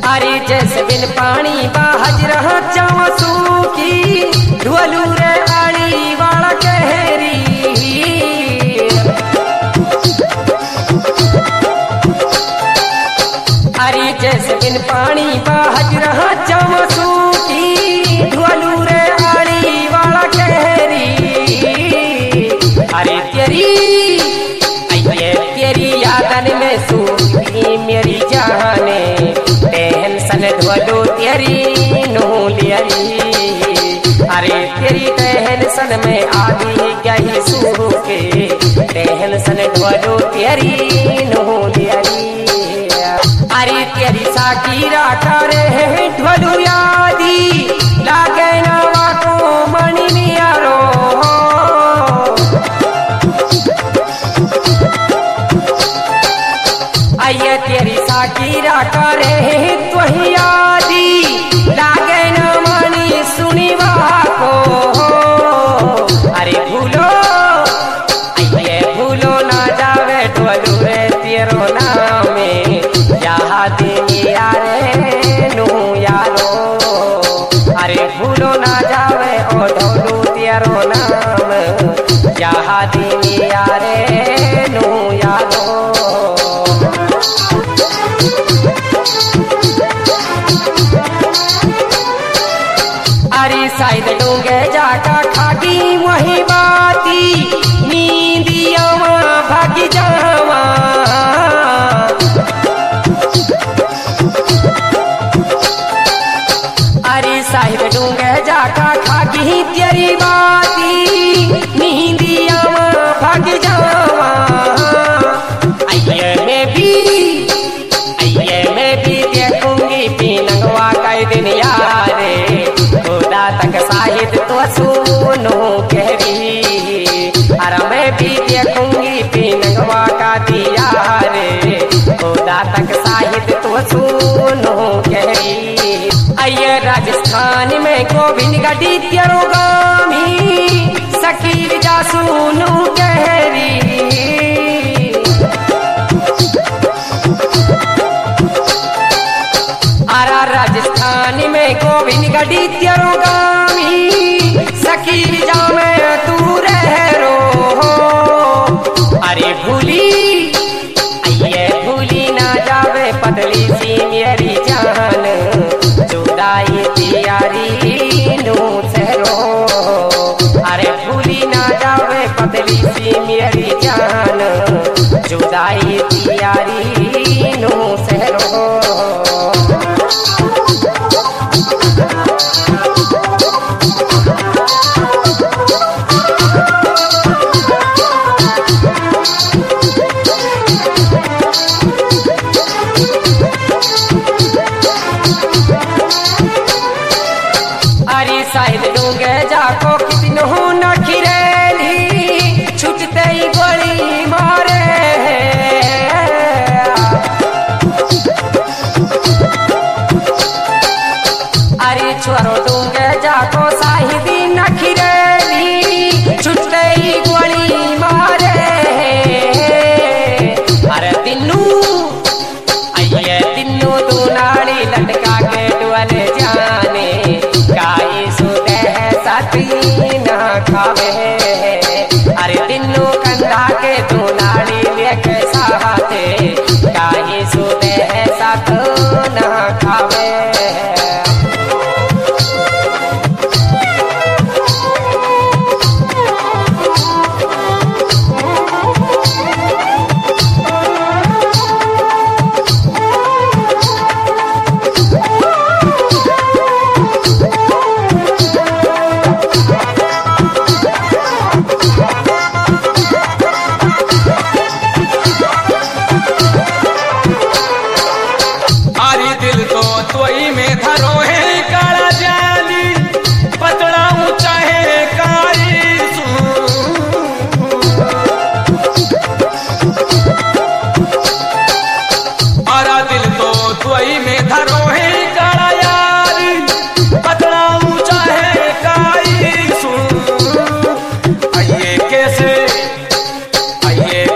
अरे जैसे बिन पानी बाहज रहा चावा सूखी ढोलू रे आड़ी वाला कहरी। अरे जैसे बिन पानी बाहज रहा चावा सूखी ढोलू रे आड़ी वाला कहरी। अरे तेरी यादन में सूखी मेरी जाने टेंशन ढोलू तेरी नूलियरी। अरे तेरी टेंशन में आगी गई सूखे टेंशन ढोलू तेरी नूलियरी। अरे तेरी साकीरा करे ढोलू यादी लागे नवा को मणि नियारो। आइए तेरी साकीरा करे तुही यादी लागे न मणि सुनिवा को। अरे भूलो ना जावे ढोलू रे तेरो नाम याद यारे नू यारो। अरे भूलो ना जावे ओ ढोलू तेरो नाम याद यारे नू यारो। अरे शायद डूंगे जाका खागी वही बाती नींदिया भागी जावा। अरे शायद डूंगे जाका खागी तेरी बाती नींदिया भागी जावा। आइए मैं भी देखूंगी पीनंगवा कई दिन यारे तक साहिद तो सुनो कहरी। अरे मैं भी देखूंगी पीनगवा का दिया रे खुदा तक साहिद तो सुनो कहरी। आइए राजस्थान में गोविंद गढ़ी तेरो गामी शकील जा सुनो कहरी। आरा राजस्थान में गोविंद गढ़ी तेरो गामी शकील जा में तू रह रो। अरे भूली ना जावे पतली सी मेरी जान जुदाई तियारी नू सहरो। अरे भूली ना जावे पतली सी मेरी जान जुदाई तियारी नू सहरो। अरे शायद डूंगे जाको कितनो न खिरेली छुटते ही गोली मारे। अरे छोरो डूंगे जाको शायद न खिरेली छुटते ही गोली मारे। अरे तिन्नू दो नाड़ी लटका के डुअल जाने काई सुते है साथी ना खावे। अरे तिन्नों कंधा के दो नाड़ी लेके साथे काई सुते है साथ ना खावे।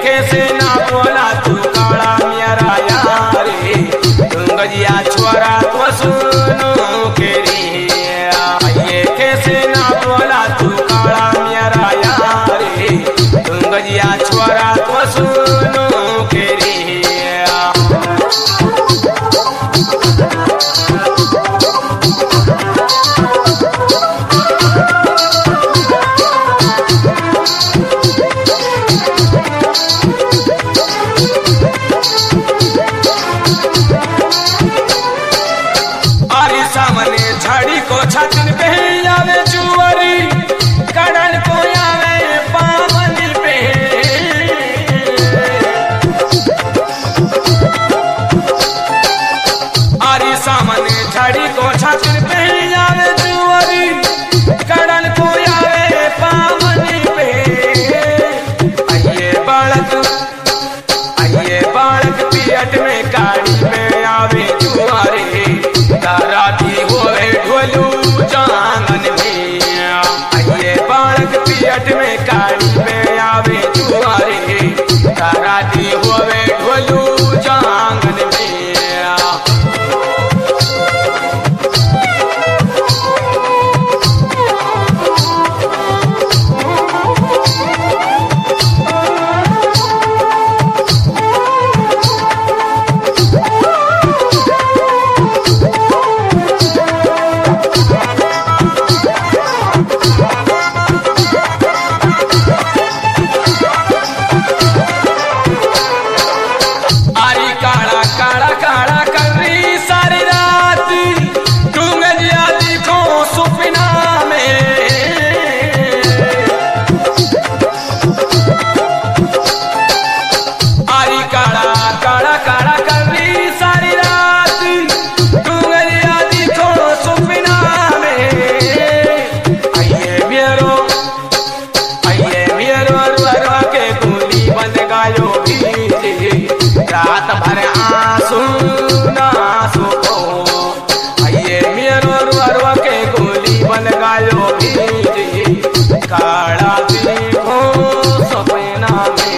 छोरा छातिन पे आवे जुआरी, कड़न को आवे पावन पे। आरी सामने झड़ी को छातिन पे आवे जुआरी, कड़न को आवे पावन पे। आइए बालक पियट में काड़ी में आवे जुआरे, राती होए ढोलू जांगन में। आइए बालक पियट में काड़ी में आवे जुआरे, राती होए ढोलू जांगन में। रात भर आंसू ना सुखो, आइए मेरो रुआ के गोली बन गायो भीजी, काड़ा देखो सपना में।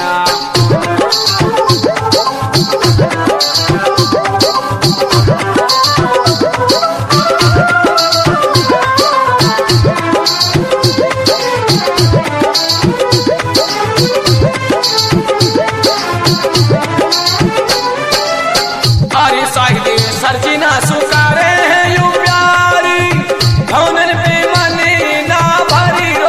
सरजीना सुकारे हैं यू प्यारी, भवनन पे मनी ना भरी रो।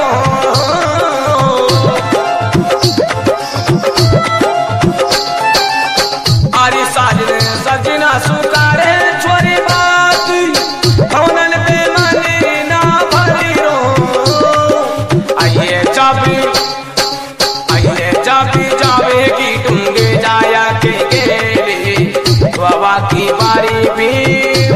आरी साजने सरजीना सुकारे छोरी बात, भवनन पे मनी ना भरी रो। आइए चाबी जावे की टूंगे जाया के गेले, बाबा की बारी भी